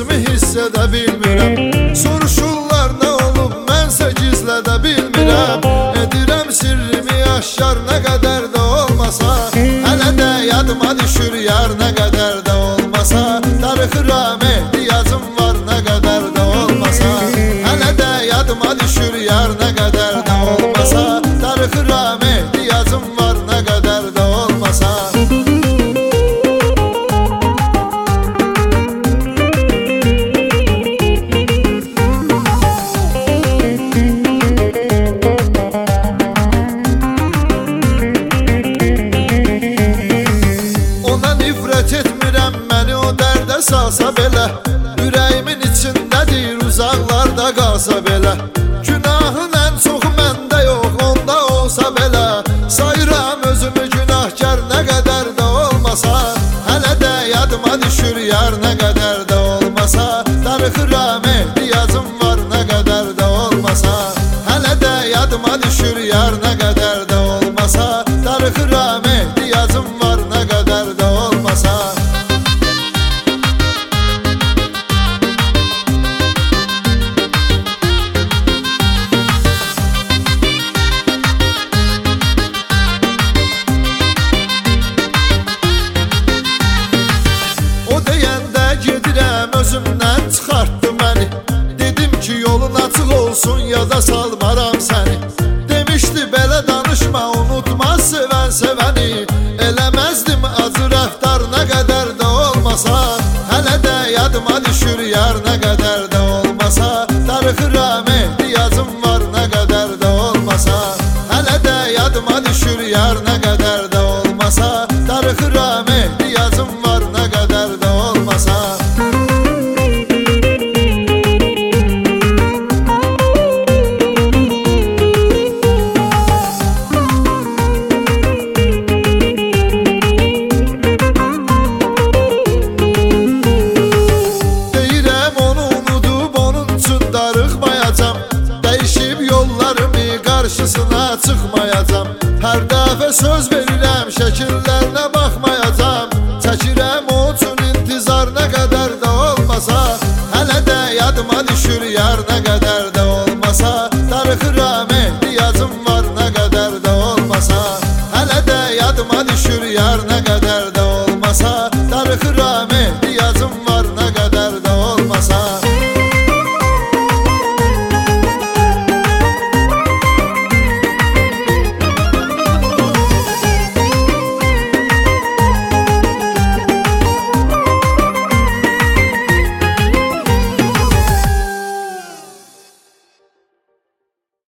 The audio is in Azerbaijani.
özümü hiss edə bilmirəm. Soruşurlar nə olub, mənsə gizlədə bilmirəm. Edirəm sirrimi aşkar, nə qədər də olmasa. Hələ də yadıma düşür yar, nə qədər də olmasa. Darıxıram ehtiyacım var, nə qədər də olmasa. Hələ də yadıma düşür yar, nə qədər də olmasa. Darıxıram ehtiyacım var, nə qədər də olmasa. Salsa belə, ürəyimin içindədir, uzaqlarda qalsa belə. Günahın ən çoxu məndə yox, onda olsa belə. Sayıram özümü günahkar, nə qədər də olmasa. Hələ də yadıma düşür yar, nə qədər də olmasa. Darıxıram ehtiyacım var, nə qədər də olmasa. Hələ də yadıma düşür yar, nə qədər də olmasa. Darıxıram ehtiyacım var, nə qədər də olmasa. Özümdən çıxartdı məni. Dedim ki yolun açıq olsun, yada salmaram səni. Demişdi belə danışma, unutma sevən sevəni. Eləməzdim acı rəftar, nə qədər də olmasa. Hələ də yadıma düşür yar, nə qədər də olmasa. Darıxıram ehtiyacım var, nə qədər də olmasa. Hələ də yadıma düşür yar, nə qədər də olmasa. Darıxıram ehtiyacım var, nə qədər də olmasa. Qarşısına çıxmayacam. Hər dəfə söz verirəm, şəkillərinə baxmayacam. Çəkirəm o üçün intizar, nə qədər də olmasa. Hələ də yadıma düşür yar, nə qədər də olmasa. Darıxıram